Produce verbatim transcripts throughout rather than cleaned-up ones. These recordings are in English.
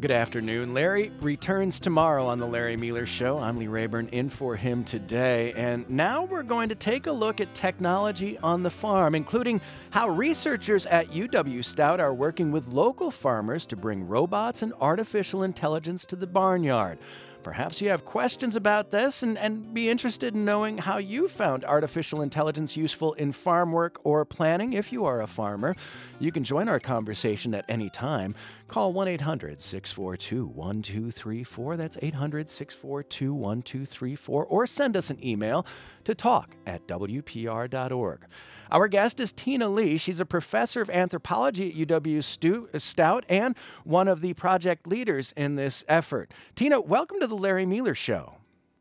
Good afternoon. Larry returns tomorrow on The Larry Mealer Show. I'm Lee Rayburn in for him today. And now we're going to take a look at technology on the farm, including how researchers at U W Stout are working with local farmers to bring robots and artificial intelligence to the barnyard. Perhaps you have questions about this and, and be interested in knowing how you found artificial intelligence useful in farm work or planning if you are a farmer. You can join our conversation at any time. Call one eight hundred, six four two, one two three four. That's eight hundred, six four two, one two three four. Or send us an email to talk at w p r dot org. Our guest is Tina Lee. She's a professor of anthropology at U W Stout and one of the project leaders in this effort. Tina, welcome to the Larry Mealer Show.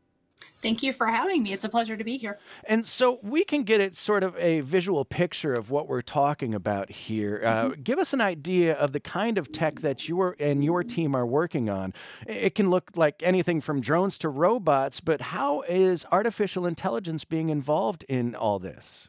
Thank you for having me. It's a pleasure to be here. And so we can get it sort of a visual picture of what we're talking about here. Uh, mm-hmm. Give us an idea of the kind of tech that you and your team are working on. It can look like anything from drones to robots, but how is artificial intelligence being involved in all this?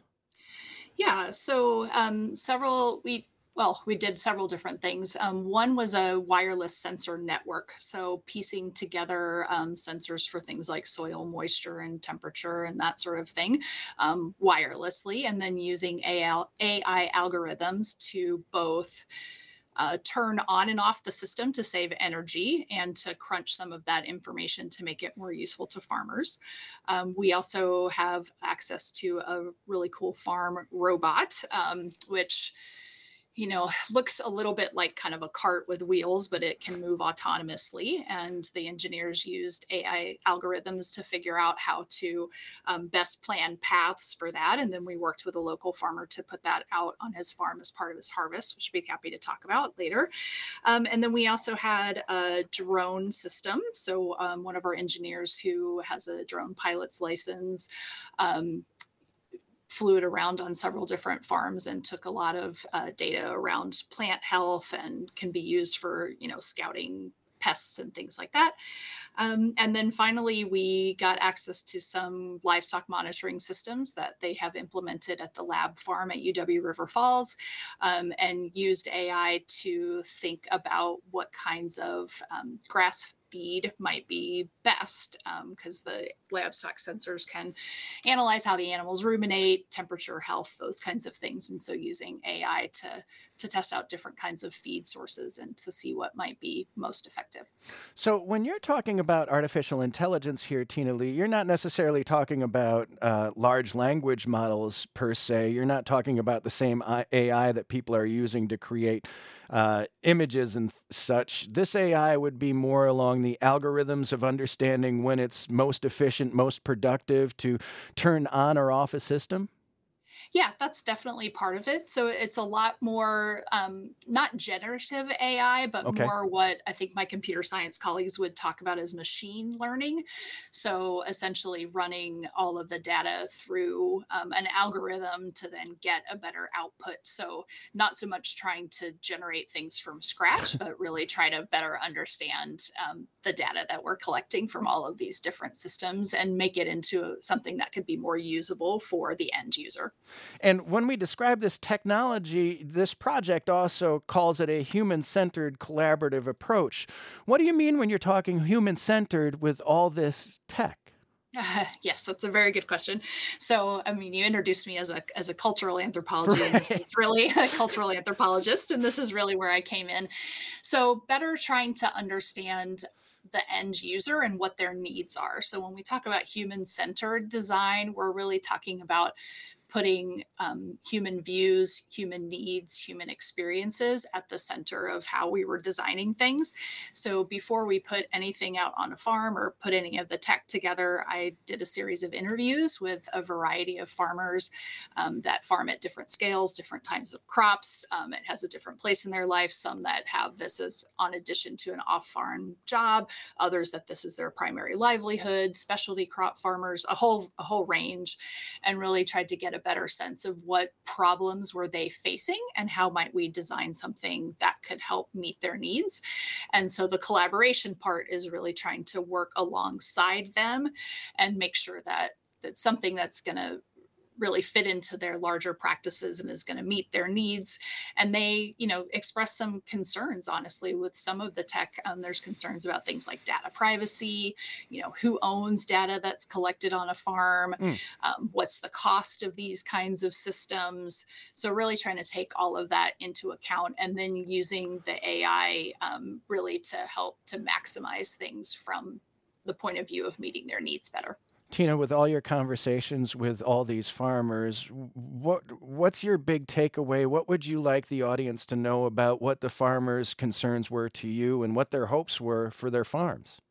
Yeah, so um, several, we Well, we did several different things. Um, one was a wireless sensor network. So piecing together um, sensors for things like soil moisture and temperature and that sort of thing um, wirelessly, and then using A I algorithms to both uh, turn on and off the system to save energy and to crunch some of that information to make it more useful to farmers. Um, we also have access to a really cool farm robot, um, which you know, looks a little bit like kind of a cart with wheels, but it can move autonomously. And the engineers used A I algorithms to figure out how to um, best plan paths for that. And then we worked with a local farmer to put that out on his farm as part of his harvest, which we'd be happy to talk about later. Um, and then we also had a drone system. So um, one of our engineers who has a drone pilot's license, um, flew it around on several different farms and took a lot of uh, data around plant health and can be used for, you know, scouting pests and things like that. Um, and then finally, we got access to some livestock monitoring systems that they have implemented at the lab farm at U W River Falls, um, and used A I to think about what kinds of um, grass feed might be best, because um, the livestock sensors can analyze how the animals ruminate, temperature, health, those kinds of things. And so using A I to to test out different kinds of feed sources and to see what might be most effective. So when you're talking about artificial intelligence here, Tina Lee, you're not necessarily talking about uh, large language models per se. You're not talking about the same A I that people are using to create uh, images and such. This A I would be more along the algorithms of understanding when it's most efficient, most productive to turn on or off a system? Yeah, that's definitely part of it. So it's a lot more, um, not generative A I, but Okay. more what I think my computer science colleagues would talk about as machine learning. So essentially running all of the data through um, an algorithm to then get a better output. So not so much trying to generate things from scratch, but really try to better understand um, the data that we're collecting from all of these different systems and make it into something that could be more usable for the end user. And when we describe this technology, this project also calls it a human-centered collaborative approach. What do you mean when you're talking human-centered with all this tech? Uh, yes, that's a very good question. So, I mean, you introduced me as a as a cultural anthropology, and this Right. is really a cultural anthropologist, and this is really where I came in. So, better trying to understand the end user and what their needs are. So, when we talk about human-centered design, we're really talking about putting um, human views, human needs, human experiences at the center of how we were designing things. So before we put anything out on a farm or put any of the tech together, I did a series of interviews with a variety of farmers um, that farm at different scales, different types of crops. Um, it has a different place in their life. Some that have this as on addition to an off-farm job, others that this is their primary livelihood, specialty crop farmers, a whole a whole range, and really tried to get a better sense of what problems were they facing and how might we design something that could help meet their needs. And so the collaboration part is really trying to work alongside them and make sure that that's something that's going to really fit into their larger practices and is going to meet their needs. And they, you know, express some concerns, honestly, with some of the tech. Um, there's concerns about things like data privacy, you know, who owns data that's collected on a farm, Mm. um, what's the cost of these kinds of systems. So really trying to take all of that into account and then using the A I um, really to help to maximize things from the point of view of meeting their needs better. Tina, with all your conversations with all these farmers, what what's your big takeaway? What would you like the audience to know about what the farmers' concerns were to you and what their hopes were for their farms?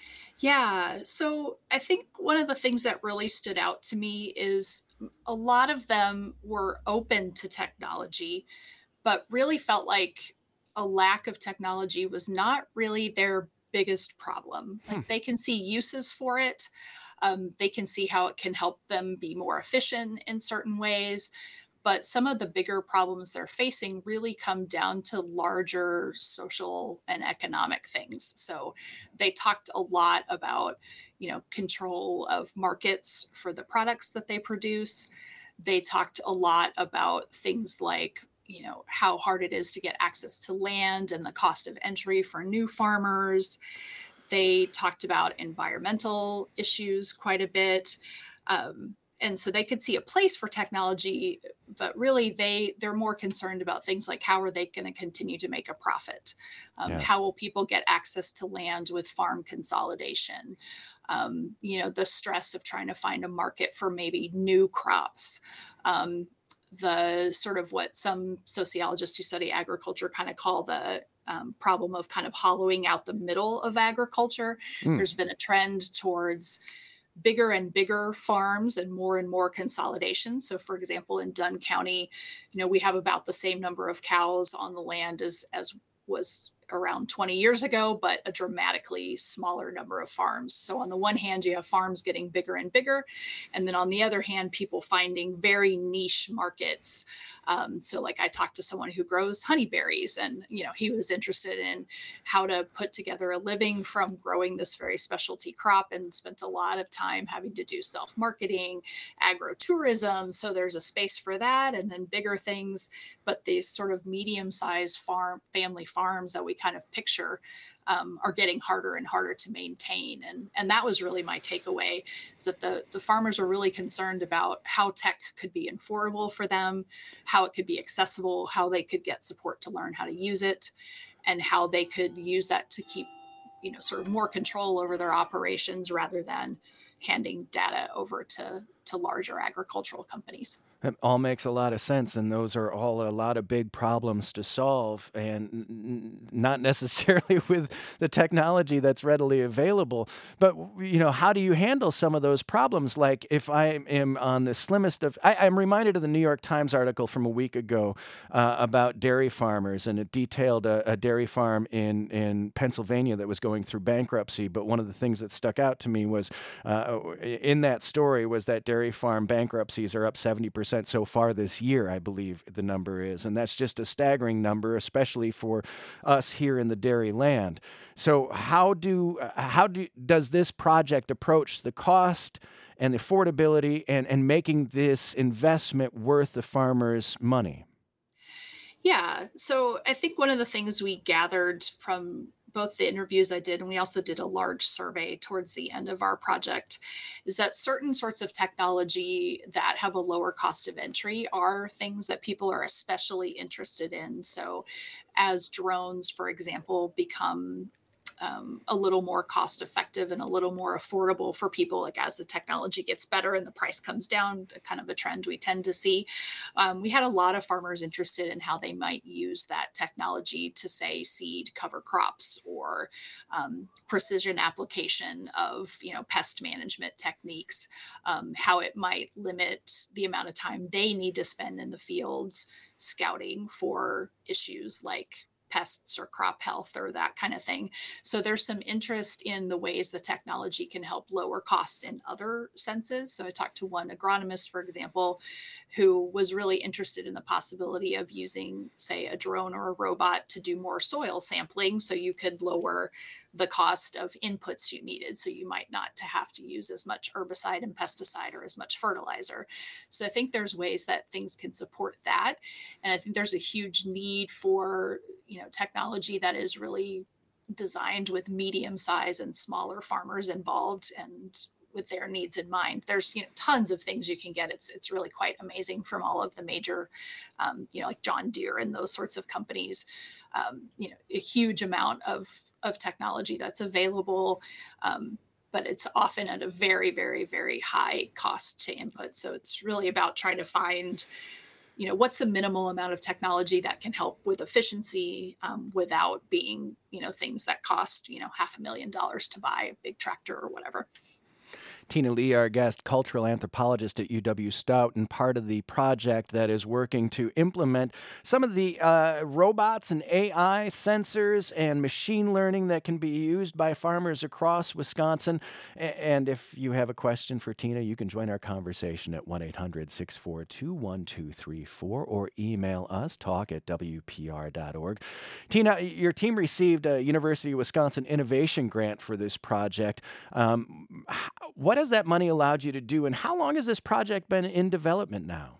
Yeah. So I think one of the things that really stood out to me is a lot of them were open to technology, but really felt like a lack of technology was not really their biggest problem. Hmm. Like they can see uses for it. Um, they can see how it can help them be more efficient in certain ways. But some of the bigger problems they're facing really come down to larger social and economic things. So they talked a lot about, you know, control of markets for the products that they produce. They talked a lot about things like, you know, how hard it is to get access to land and the cost of entry for new farmers. They talked about environmental issues quite a bit. Um, and so they could see a place for technology, but really they they're more concerned about things like how are they going to continue to make a profit? Um, Yeah. how will people get access to land with farm consolidation? Um, you know, the stress of trying to find a market for maybe new crops. Um, the sort of what some sociologists who study agriculture kind of call the um, problem of kind of hollowing out the middle of agriculture. Mm. There's been a trend towards bigger and bigger farms and more and more consolidation. So, for example, in Dunn County, you know, we have about the same number of cows on the land as as was around twenty years ago, but a dramatically smaller number of farms. So, on the one hand, you have farms getting bigger and bigger. And then on the other hand, people finding very niche markets. Um, so, like I talked to someone who grows honeyberries, and, you know, he was interested in how to put together a living from growing this very specialty crop and spent a lot of time having to do self marketing, agrotourism. So, there's a space for that. And then bigger things, but these sort of medium sized farm family farms that we kind of picture um, are getting harder and harder to maintain. And, and that was really my takeaway, is that the, the farmers are really concerned about how tech could be affordable for them, how it could be accessible, how they could get support to learn how to use it, and how they could use that to keep, you know, sort of more control over their operations rather than handing data over to, to larger agricultural companies. It all makes a lot of sense, and those are all a lot of big problems to solve, and n- n- not necessarily with the technology that's readily available. But you know, how do you handle some of those problems? Like if I am on the slimmest of, I, I'm reminded of the New York Times article from a week ago uh, about dairy farmers, and it detailed a, a dairy farm in in Pennsylvania that was going through bankruptcy. But one of the things that stuck out to me was uh, in that story was that dairy farm bankruptcies are up seventy percent so far this year, I believe the number is. And that's just a staggering number, especially for us here in the dairy land. So how do how do does this project approach the cost and the affordability and, and making this investment worth the farmers' money? Yeah. So I think one of the things we gathered from both the interviews I did, and we also did a large survey towards the end of our project, is that certain sorts of technology that have a lower cost of entry are things that people are especially interested in. So, as drones, for example, become um, a little more cost effective and a little more affordable for people, like as the technology gets better and the price comes down, kind of a trend we tend to see. Um, we had a lot of farmers interested in how they might use that technology to, say, seed cover crops or um, precision application of, you know, pest management techniques, um, how it might limit the amount of time they need to spend in the fields scouting for issues like pests or crop health or that kind of thing. So there's some interest in the ways the technology can help lower costs in other senses. So I talked to one agronomist, for example, who was really interested in the possibility of using, say, a drone or a robot to do more soil sampling so you could lower the cost of inputs you needed. So you might not to have to use as much herbicide and pesticide or as much fertilizer. So I think there's ways that things can support that. And I think there's a huge need for, you know, technology that is really designed with medium size and smaller farmers involved and with their needs in mind. There's, you know, tons of things you can get. It's it's really quite amazing from all of the major, um, you know, like John Deere and those sorts of companies. Um, you know, a huge amount of of technology that's available, um, but it's often at a very, very, very high cost to input. So it's really about trying to find, you know, what's the minimal amount of technology that can help with efficiency um, without being, you know, things that cost, you know, half a million dollars to buy a big tractor or whatever. Tina Lee, our guest, cultural anthropologist at U W Stout, and part of the project that is working to implement some of the uh, robots and A I sensors and machine learning that can be used by farmers across Wisconsin. And if you have a question for Tina, you can join our conversation at one eight hundred, six four two, one two three four or email us, talk at w p r dot org. Tina, your team received a University of Wisconsin Innovation Grant for this project. Um, what has that money allowed you to do, and how long has this project been in development now?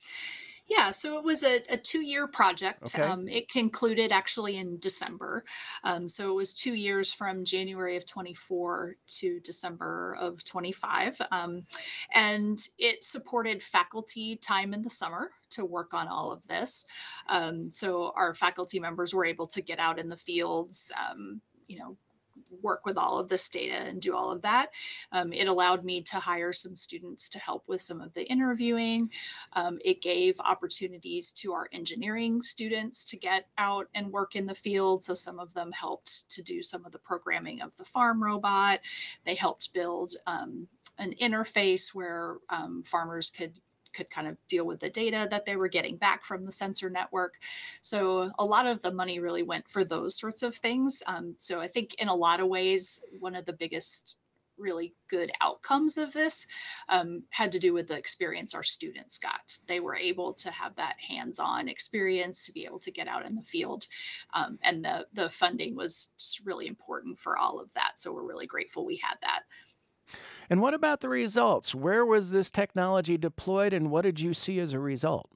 Yeah, so it was a, a two-year project. Okay. Um, it concluded actually in December. Um, so it was two years from January of twenty-four to December of twenty-five. Um, and it supported faculty time in the summer to work on all of this. Um, so our faculty members were able to get out in the fields, um, you know, work with all of this data and do all of that. Um, it allowed me to hire some students to help with some of the interviewing. Um, it gave opportunities to our engineering students to get out and work in the field. So some of them helped to do some of the programming of the farm robot. They helped build um, an interface where um, farmers could could kind of deal with the data that they were getting back from the sensor network. So a lot of the money really went for those sorts of things. Um, so I think in a lot of ways, one of the biggest really good outcomes of this um, had to do with the experience our students got. They were able to have that hands-on experience to be able to get out in the field. Um, and the, the funding was just really important for all of that. So we're really grateful we had that. And what about the results? Where was this technology deployed, and what did you see as a result?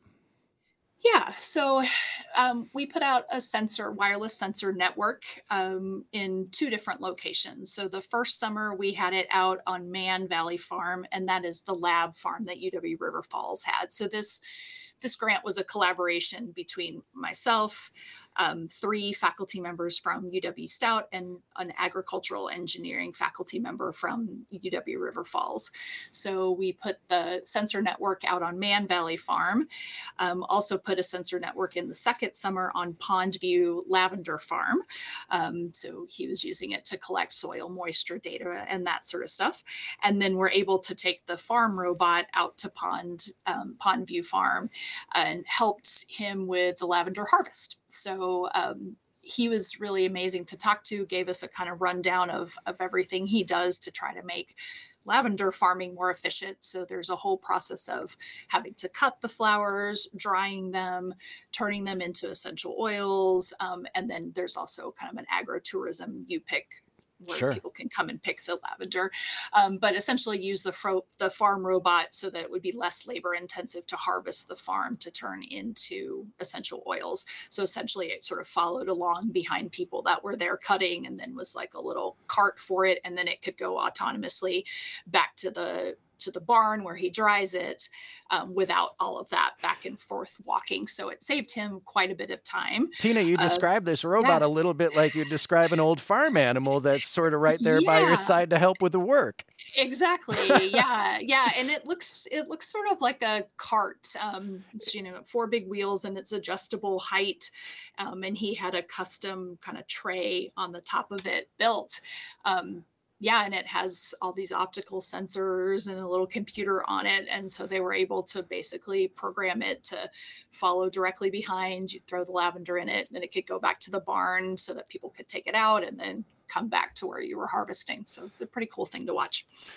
Yeah, so um, we put out a sensor, wireless sensor network um, in two different locations. So the first summer we had it out on Mann Valley Farm, and that is the lab farm that U W River Falls had. So this this grant was a collaboration between myself, um, three faculty members from U W Stout, and an agricultural engineering faculty member from U W River Falls. So we put the sensor network out on Mann Valley Farm, um, also put a sensor network in the second summer on Pondview Lavender Farm. Um, so he was using it to collect soil moisture data and that sort of stuff. And then we're able to take the farm robot out to Pond, um, Pondview Farm and helped him with the lavender harvest. So um, he was really amazing to talk to, gave us a kind of rundown of, of everything he does to try to make lavender farming more efficient. So there's a whole process of having to cut the flowers, drying them, turning them into essential oils. Um, and then there's also kind of an agritourism you pick where Sure. people can come and pick the lavender, um, but essentially use the, fro- the farm robot so that it would be less labor intensive to harvest the farm to turn into essential oils. So essentially it sort of followed along behind people that were there cutting, and then was like a little cart for it. And then it could go autonomously back to the to the barn where he dries it um, without all of that back and forth walking. So it saved him quite a bit of time. Tina, you Uh, describe this robot yeah. a little bit like you describe an old farm animal that's sort of right there by your Yeah. side to help with the work. Exactly. Yeah. Yeah. And it looks it looks sort of like a cart. Um, it's, you know, four big wheels and it's adjustable height. Um, and he had a custom kind of tray on the top of it built. Um, yeah, and it has all these optical sensors and a little computer on it. And so they were able to basically program it to follow directly behind. You throw the lavender in it, and then it could go back to the barn so that people could take it out and then come back to where you were harvesting. So it's a pretty cool thing to watch.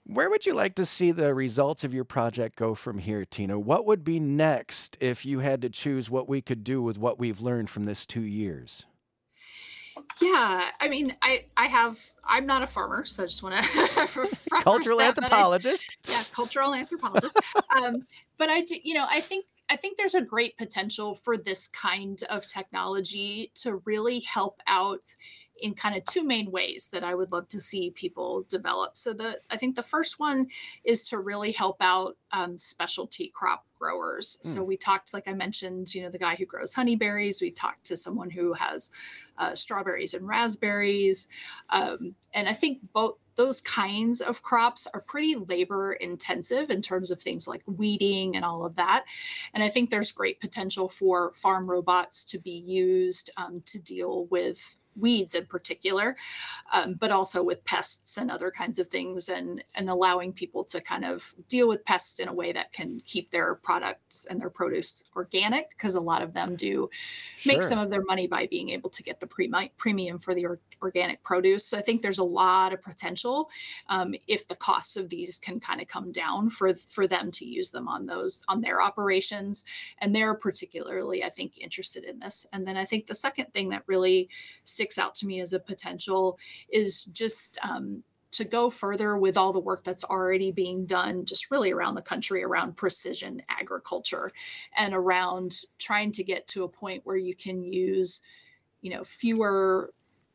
Where would you like to see the results of your project go from here, Tina? What would be next if you had to choose what we could do with what we've learned from this two years? Yeah, I mean, I I have I'm not a farmer, so I just want to preface Cultural that. But I anthropologist? yeah, cultural anthropologist. Um, but I do, you know, I think I think there's a great potential for this kind of technology to really help out in kind of two main ways that I would love to see people develop. So the I think the first one is to really help out um, specialty crop growers. Hmm, So we talked, like I mentioned, you know, the guy who grows honeyberries. We talked to someone who has uh, strawberries and raspberries, um, and I think both those kinds of crops are pretty labor intensive in terms of things like weeding and all of that. And I think there's great potential for farm robots to be used um, to deal with weeds in particular, um, but also with pests and other kinds of things, and and allowing people to kind of deal with pests in a way that can keep their products and their produce organic, because a lot of them do make some sure. of their money by being able to get the pre- premium for the or- organic produce. So I think there's a lot of potential um, if the costs of these can kind of come down for for them to use them on those on their operations, and they're particularly, I think, interested in this. And then I think the second thing that really sticks out to me as a potential is just um, to go further with all the work that's already being done just really around the country around precision agriculture, and around trying to get to a point where you can use, you know, fewer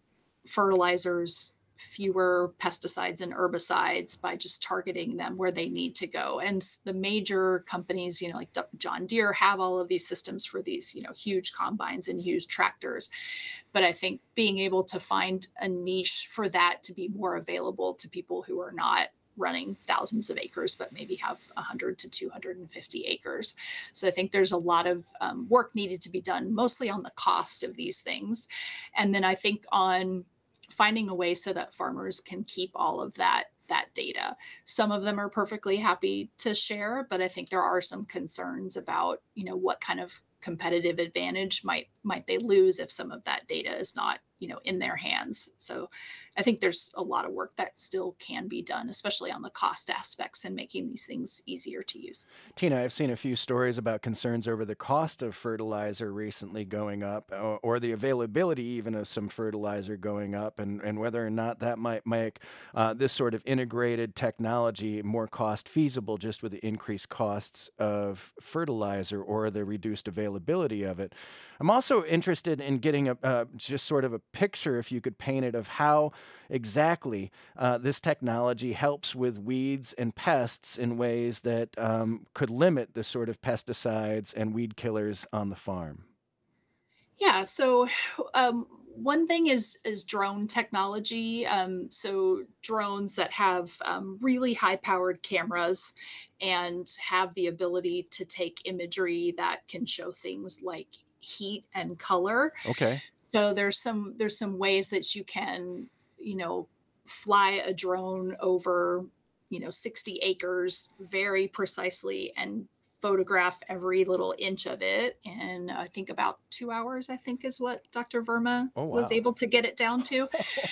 fertilizers, fewer pesticides and herbicides by just targeting them where they need to go. And the major companies, you know, like John Deere, have all of these systems for these, you know, huge combines and huge tractors. But I think being able to find a niche for that to be more available to people who are not running thousands of acres, but maybe have one hundred to two hundred fifty acres. So I think there's a lot of um, work needed to be done, mostly on the cost of these things. And then I think on finding a way so that farmers can keep all of that that data. Some of them are perfectly happy to share, but I think there are some concerns about, you know, what kind of competitive advantage might might they lose if some of that data is not, you know, in their hands. So I think there's a lot of work that still can be done, especially on the cost aspects and making these things easier to use. Tina, I've seen a few stories about concerns over the cost of fertilizer recently going up, or, or the availability even of some fertilizer going up, and, and whether or not that might make uh, this sort of integrated technology more cost feasible just with the increased costs of fertilizer or the reduced availability of it. I'm also interested in getting a uh, just sort of a picture, if you could paint it, of how exactly uh, this technology helps with weeds and pests in ways that um, could limit the sort of pesticides and weed killers on the farm. Yeah. So um, one thing is is drone technology. Um, so drones that have um, really high powered cameras and have the ability to take imagery that can show things like heat and color. Okay. So there's some there's some ways that you can, you know, fly a drone over, you know, sixty acres very precisely and photograph every little inch of it. And I think about two hours, I think is what Doctor Verma Oh, was wow. able to get it down to.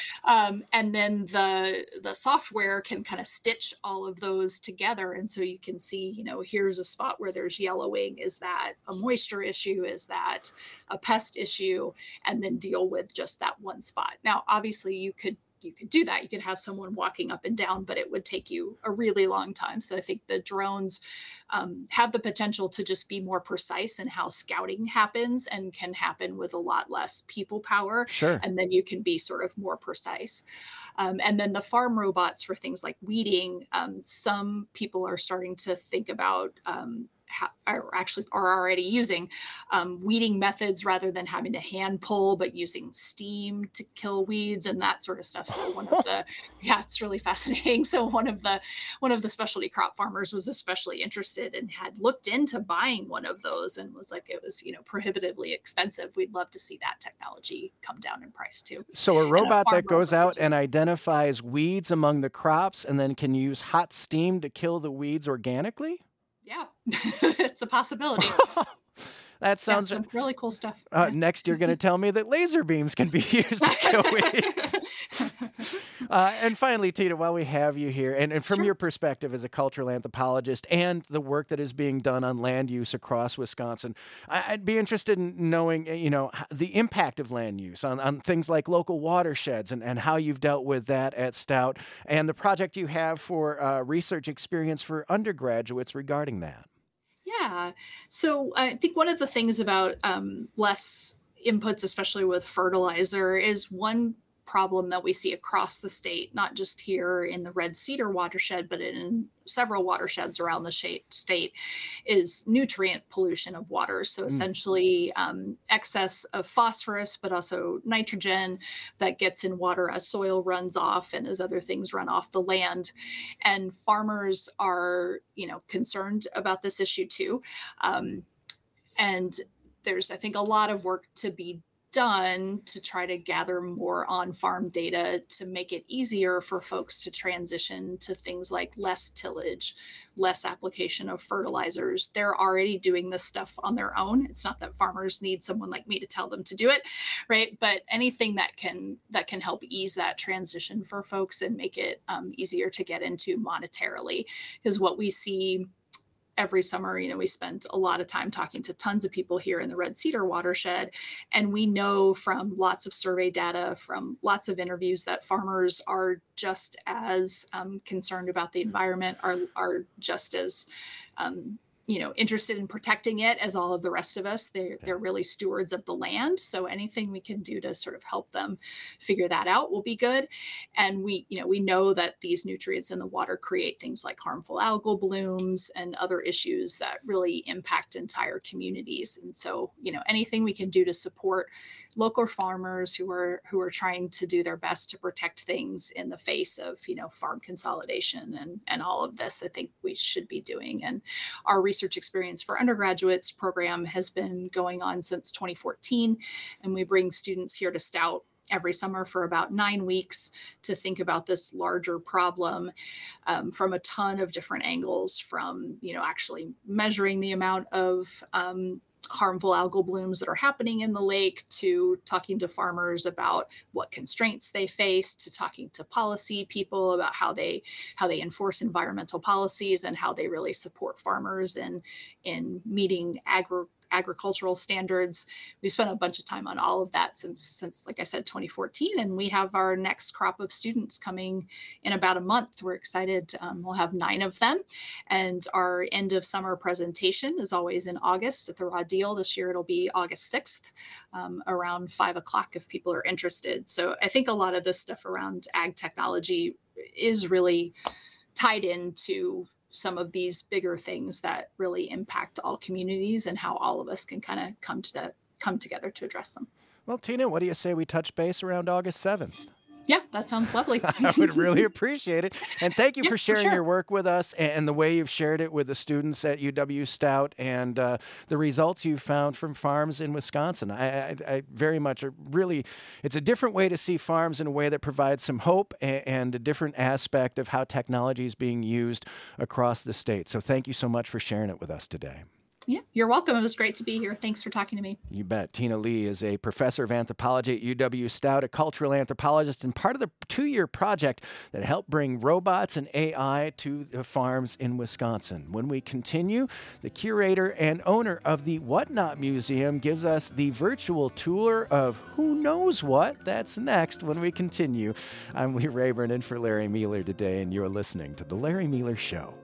Um, and then the the software can kind of stitch all of those together, and so you can see, you know, here's a spot where there's yellowing. Is that a moisture issue? Is that a pest issue? And then deal with just that one spot. Now, obviously, you could you could do that. You could have someone walking up and down, but it would take you a really long time. So I think the drones um, have the potential to just be more precise in how scouting happens, and can happen with a lot less people power. Sure. And then you can be sort of more precise. Um, and then the farm robots for things like weeding, um, some people are starting to think about um, ha- are actually are already using um, weeding methods rather than having to hand pull, but using steam to kill weeds and that sort of stuff. So one of the yeah, it's really fascinating. So one of the one of the specialty crop farmers was especially interested and had looked into buying one of those and was like, it was, you know, prohibitively expensive. We'd love to see that technology come down in price too. So a And a robot that farmer goes would out participate. and identifies weeds among the crops and then can use hot steam to kill the weeds organically? Yeah, it's a possibility. That Yeah, sounds. some really cool stuff. Uh, Yeah. next, you're going to tell me that laser beams can be used to kill weeds. Uh, and finally, Tina, while we have you here, and, and from Sure. your perspective as a cultural anthropologist and the work that is being done on land use across Wisconsin, I, I'd be interested in knowing, uh, you know, h- the impact of land use on, on things like local watersheds and, and how you've dealt with that at Stout and the project you have for uh, research experience for undergraduates regarding that. Yeah. So I think one of the things about um, less inputs, especially with fertilizer, is one problem that we see across the state, not just here in the Red Cedar watershed, but in several watersheds around the sha- state, is nutrient pollution of water. So Mm. essentially, um, excess of phosphorus, but also nitrogen that gets in water as soil runs off and as other things run off the land. And farmers are, you know, concerned about this issue too. Um, and there's, I think, a lot of work to be done to try to gather more on farm data to make it easier for folks to transition to things like less tillage, less application of fertilizers. They're already doing this stuff on their own. It's not that farmers need someone like me to tell them to do it, right? But anything that can that can help ease that transition for folks and make it um, easier to get into monetarily, because what we see every summer, you know, we spend a lot of time talking to tons of people here in the Red Cedar watershed. And we know from lots of survey data, from lots of interviews, that farmers are just as um, concerned about the environment, are, are just as um, you know, interested in protecting it as all of the rest of us. They're, they're really stewards of the land. So anything we can do to sort of help them figure that out will be good. And we, you know, we know that these nutrients in the water create things like harmful algal blooms and other issues that really impact entire communities. And so, you know, anything we can do to support local farmers who are who are trying to do their best to protect things in the face of, you know, farm consolidation and and all of this, I think we should be doing. And our research experience for undergraduates program has been going on since twenty fourteen, and we bring students here to Stout every summer for about nine weeks to think about this larger problem um, from a ton of different angles, from, you know, actually measuring the amount of um, harmful algal blooms that are happening in the lake, to talking to farmers about what constraints they face, to talking to policy people about how they how they enforce environmental policies and how they really support farmers in in meeting agri agricultural standards. We spent a bunch of time on all of that since, since, like I said, twenty fourteen, and we have our next crop of students coming in about a month. We're excited. Um, we'll have nine of them, and our end of summer presentation is always in August at the Raw Deal. This year it'll be August sixth, um, around five o'clock if people are interested. So I think a lot of this stuff around ag technology is really tied into some of these bigger things that really impact all communities, and how all of us can kind of come to the, come together to address them. Well, Tina, what do you say we touch base around August seventh? Yeah, that sounds lovely. I would really appreciate it. And thank you Yeah, for for sharing sure. your work with us and the way you've shared it with the students at U W Stout and uh, the results you've found from farms in Wisconsin. I, I, I very much are really, it's a different way to see farms in a way that provides some hope and, and a different aspect of how technology is being used across the state. So thank you so much for sharing it with us today. Yeah, you're welcome. It was great to be here. Thanks for talking to me. You bet. Tina Lee is a professor of anthropology at U W Stout, a cultural anthropologist, and part of the two-year project that helped bring robots and A I to the farms in Wisconsin. When we continue, the curator and owner of the Whatnot Museum gives us the virtual tour of who knows what. That's next when we continue. I'm Lee Rayburn in for Larry Mueller today, and you're listening to The Larry Mueller Show.